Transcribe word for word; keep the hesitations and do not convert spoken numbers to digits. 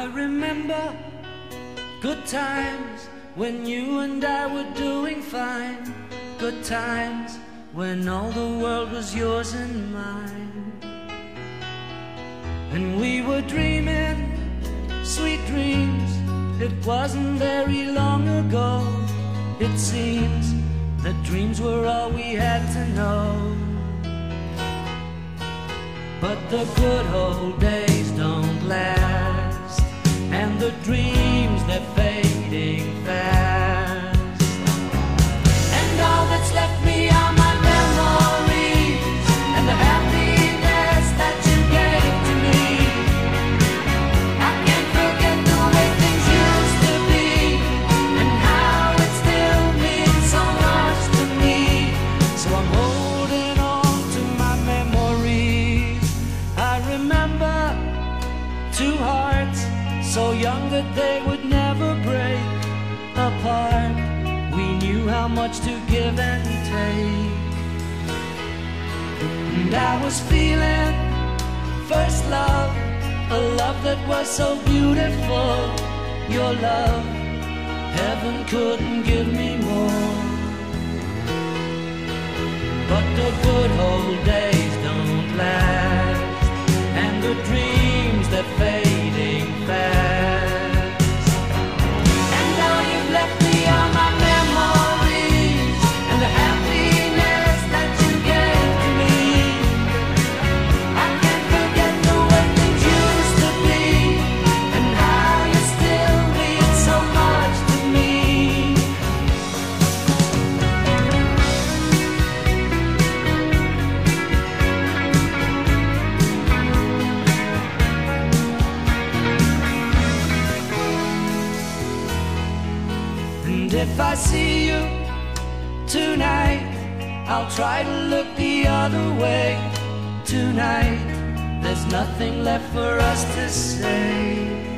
I remember good times when you and I were doing fine. Good times when all the world was yours and mine. And we were dreaming sweet dreams. It wasn't very long ago. It seems that dreams were all we had to know. But the good old days don't last, and the dreams, they're fading fast. And all that's left me are my memories and the happiness that you gave to me. I can't forget the way things used to be, and how it still means so much to me. So I'm holding on to my memories. I remember two hearts so young that they would never break apart. We knew how much to give and take. And I was feeling first love, a love that was so beautiful. Your love, heaven couldn't give me more. But the good old days don't last, and the dreams, they're fading fast. And all you've left me are my memories and the happiness that you gave to me. I can't forget the way things used to be, and how you still mean so much to me. And if I see you tonight, I'll try to look the other way. Tonight, there's nothing left for us to say.